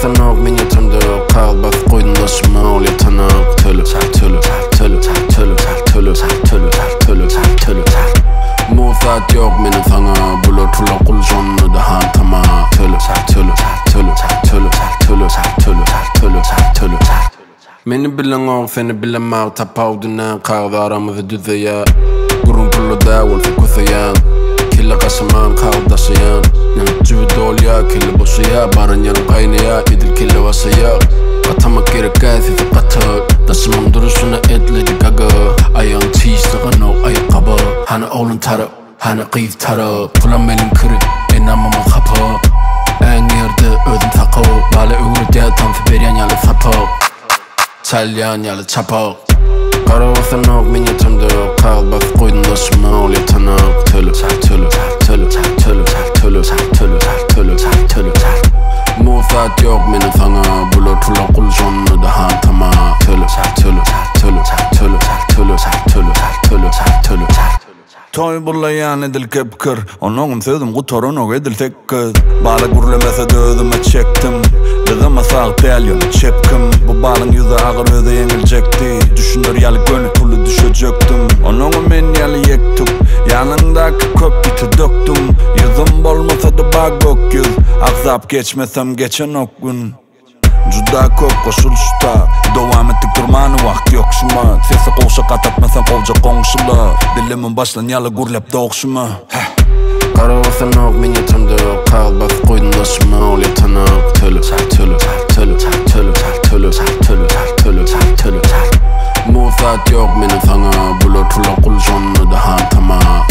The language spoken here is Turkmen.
Qaravasanaq men yatamda Qal bas qo'ynida shimol yatanaq Tülü Mufat yok menin sana Bular tula qul jonni da ham tama Tülü Meni bilen oğ seni bilemem Tapavduna qağda aramızı düzeyen Gurun pullu davul fi kusayan Killa qaşıman qağdaşayan Cüvü dolya killa boşaya Barın yarın qaynaya edil killa vasaya Qatamak gerek sizi qatır Daşımam duruşuna edledi gaga Ayağın çiğişliğin o ayakkabı Hani oğlun tarı, hani qıyız tarı Pulan benim kırı, enamamın kapı En yerde özüm sakı Bale öğür diye tansı beryan yalı sapı Çalyan yalı çapı Qaravasanaq men yatamda Qal bas qo'ynida shimol yatanaq Tülü Mufat yok menin sana Bular tula qul jonni da ham tama Tülü Toy bullayan edil kepkir Onogum sözüm qutarın o edil tekkir Bala gurlemese de özüme çektim Dızıma sağ telyon çepkim Bu balın yüzü ağır öze yengilecekti Düşünür yalı gönü tulu düşecektim Onogum men yalı yektim Yanındaki köpütü döktüm Yüzüm bolmasa da bak gök yüz Akzap geçmesem geçen ok gün Juda köp koşuluşta Devam ettik durmanı vakt yok şuma Sesi qoğuşa qatatmasam qovca qoğuşula Dilimin başlan yalı gurlep doğuşuma Qaravasanaq men yatamda Qal bas qo'ynida shimol yatanaq Tülü Mufat yok menin sana Bular tula qul jonni da ham tama